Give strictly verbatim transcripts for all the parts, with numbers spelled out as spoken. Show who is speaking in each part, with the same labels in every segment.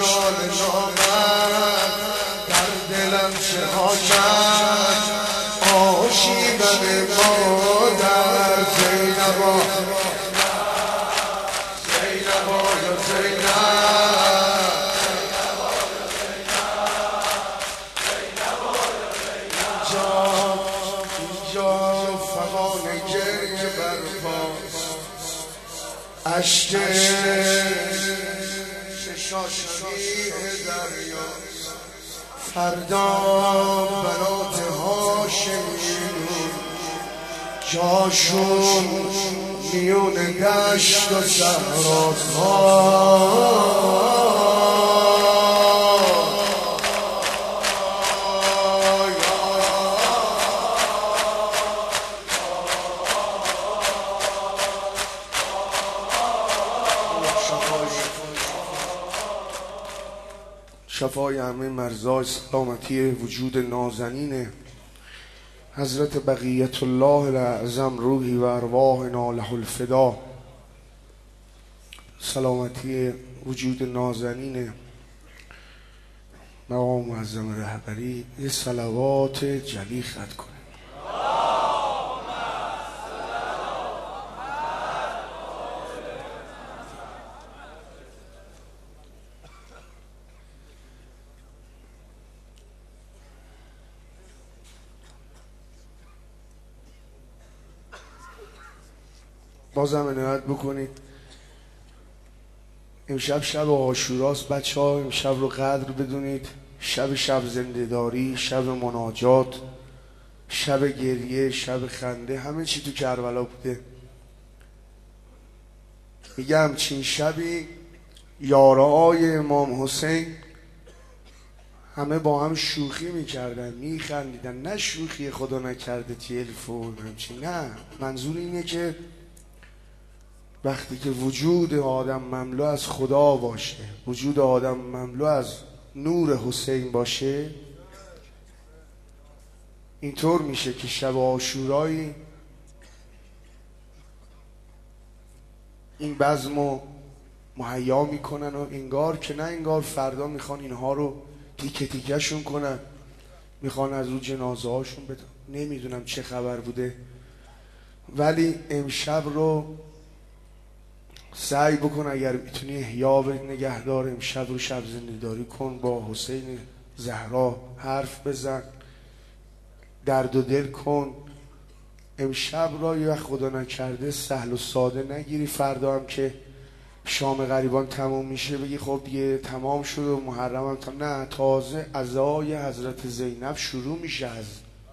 Speaker 1: نال نامد در دلم چه ها کرد آشیدن مادر زینبا زینبا یا زینب اشک ششاشگی دریا فردا بنات هاشمیون جاشون میون دشت و صحراها شفای همه مرزای سلامتی وجود نازنین حضرت بقیت الله الاعظم روحی و ارواحنا له الفدا، سلامتی وجود نازنین مقام معظم رهبری، یه صلوات جلی خط کنه. بازم عنایت بکنید امشب شب عاشوراست بچه ها، امشب رو قدر بدونید. شب شب زنده‌داری، شب مناجات، شب گریه، شب خنده، همه چی تو کربلا بوده. میگه همچین شبی یارای امام حسین همه با هم شوخی میکردن میخندیدن، نه شوخی خدا نکرده تلفن همچین، نه، منظور اینه که وقتی که وجود آدم مملو از خدا باشه، وجود آدم مملو از نور حسین باشه، اینطور میشه که شب عاشورایی این بزمو مهیا میکنن و انگار که نه انگار فردا میخوان اینها رو تیکه تیکه شون کنن، میخوان از رو جنازه هاشون بدن. نمیدونم چه خبر بوده، ولی امشب رو سعی بکن اگر میتونی احیا نگهدار، امشب رو شب زنده‌داری کن، با حسین زهرا حرف بزن، درد و دل کن. امشب را یا خدا نکرده سهل و ساده نگیری، فردا هم که شام غریبان تمام میشه بگی خب دیگه تمام شد و محرم هم تمام. نه، تازه عزای حضرت زینب شروع میشه. از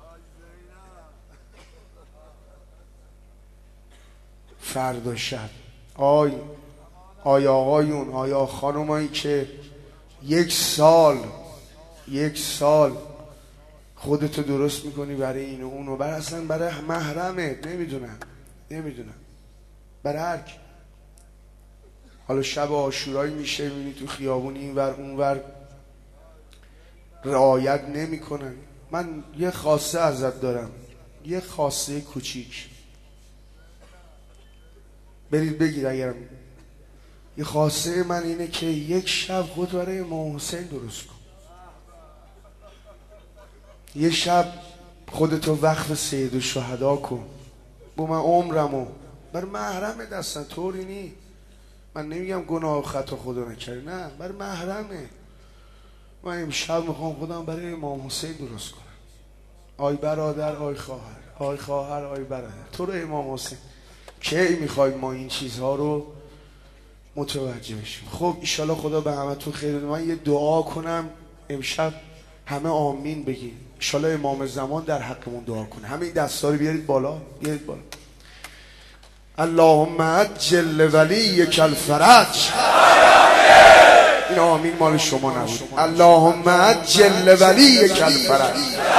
Speaker 1: فردا شب آی آی آقایون، آیا خانمایی که یک سال یک سال خودتو درست میکنی برای این و اون و برای اصلا برای محرمت، نمیدونم نمیدونم برای هر کی. حالا شب عاشورایی میشه میبینی تو خیابون اینور اونور رعایت نمیکنن. من یه خاصه ازت دارم، یه خاصه کوچیک، برید بگید اگرم. یه خاصه من اینه که یک شب خود برای امام حسین درست کن، یه شب خودتو وقف سید الشهدا کن. با من عمرمو بر محرم دستن، طوری نی. من نمیگم گناه و خطا خدا نکردی، نه، بر محرمه. من امشب میخوام خودم برای امام حسین درست کنم. آی برادر، آی خواهر، آی خواهر، آی برادر، تو رو امام حسین. کی میخوای ما این چیزها رو متوجه بشیم؟ خب ایشالا خدا به همه تو خیر. من یه دعا کنم امشب همه آمین بگین، ایشالا امام زمان در حقمون دعا کنه. همه این دستا رو بیارید بالا، بیارید بالا. اللهم عجل ولیک الفرج. این آمین مال شما نبود. اللهم عجل ولیک الفرج.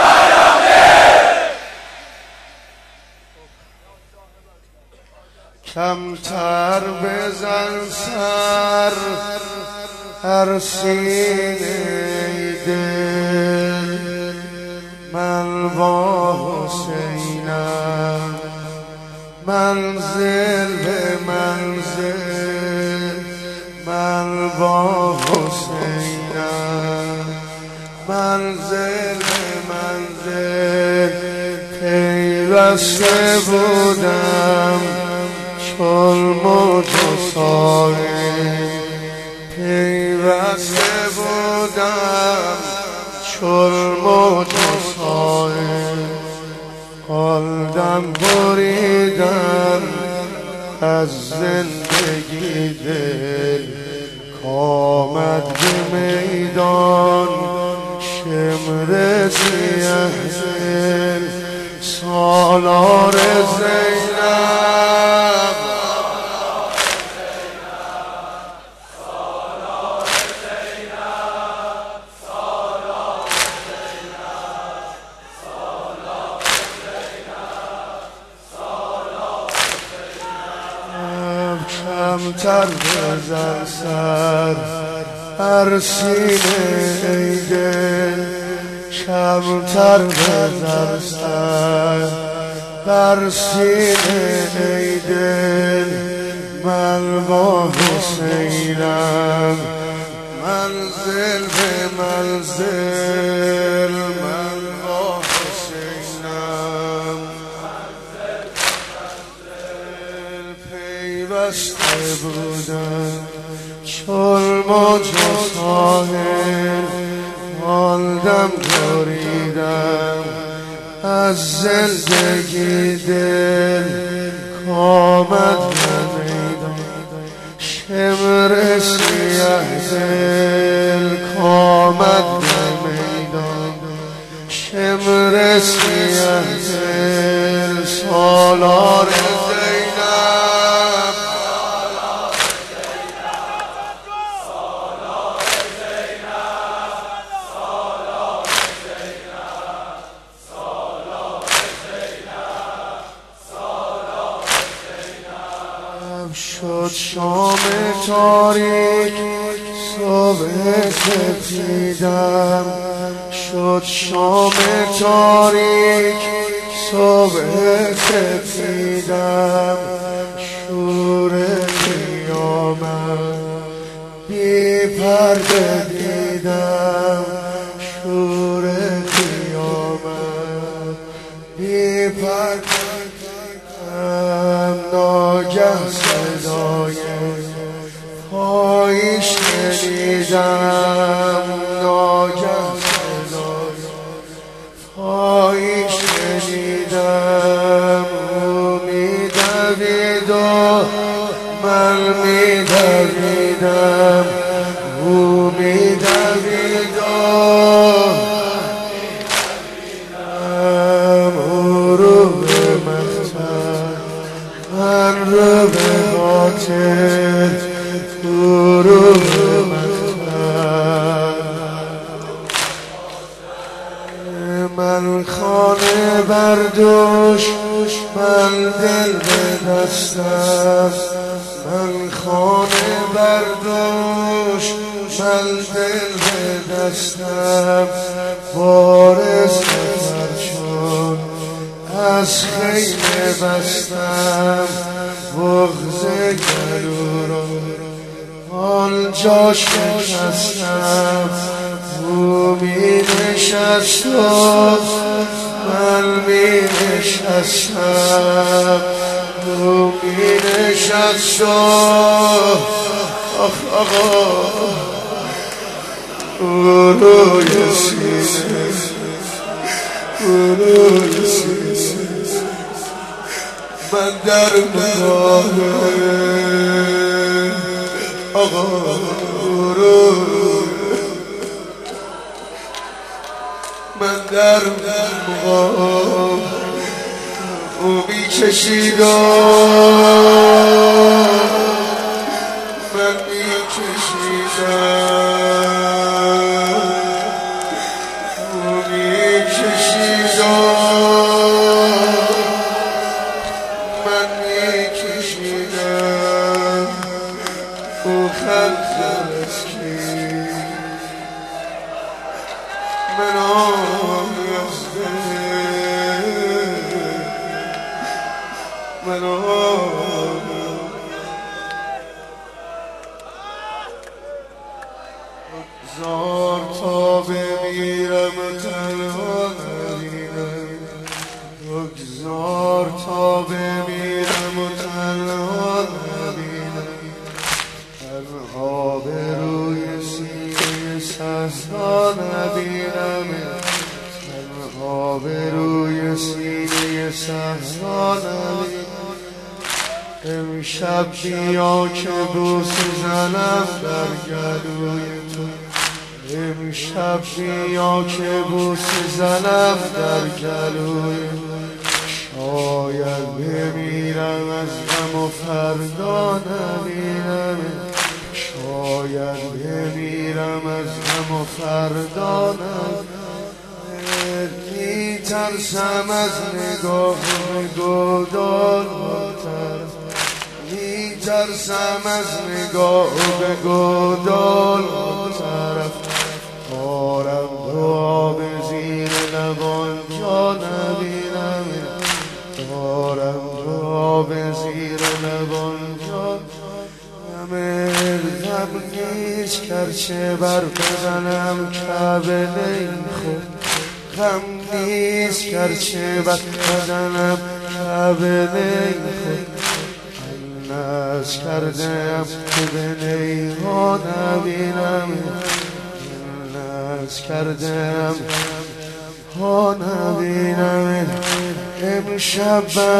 Speaker 1: کمتر بزن سر هر سینه دل، من با حسینم منزل به منزل، من با حسین منزل منزل پیوسته بودم چون موج و ساحل پیوسته بودم چون موج و ساحل قلبم بریدم از زندگی دل کامد به میدان شمر سیه دل سالار زینب کمتر بزن سر هر سینه ای دل کمتر بزن سر هر سینه ای دل من با حسینم منزل به منزل من با حسینم پیوسته بودم چون موج و ساحل ماندم بریدم از زندگی دل کامد به میدان شمر سیه دل کامد به میدان شمر سیه دل سالار شد شام تاریک صبح سپیدم شد شام تاریک صبح سپیدم شور قیامت بی پرده دیدم شور قیامت بی پرده ناگه صدای پایی شنیدم ناگه صدای پایی شنیدم او می‌دوید و من می‌دویدم او می‌دوید و او رو به مختر من رو به خاطر تو رو به مختر من خانه بردوش من دل به دستم من خانه بردوش من دل به دستم وارث سفر شد از خیمه بستم بغض گلو را آنجا شکستم او می نشست و من می نشستم او می نشست و آخ آقا او روی سینه او روی سینه من در نگاه آقا رو من در نگاه او می کشید من می کشیدم او می کشید او خلص کی من آمیزده من آمیزده زار تا ببین بمیرم تنها نبینم، بگذار تا بمیرم و تنها نبینم، تنها به روی سینه صحرا نبینم، تنها به روی سینه صحرا نبینم. امشب بیا که بوس زنم در گلوی تو، امشب بیا که بوس زنم در گلوی تو، شاید بمیرم از غم و فردا نبینم، شاید بمیرم از غم و فردا نبینم. میترسم از نگاه گودال میترسم از نگاه به گودال طرف، دارم دعا به زیر لبان جا نبینم، دارم دعا به زیر لبان جا همه غم نیست کرچه بر بزنم کعبه خود، غم نیست کرچه بر بزنم کعبه خود، ناز کردم که به نیها نبینم، ناز کردم ها نبینم. امشب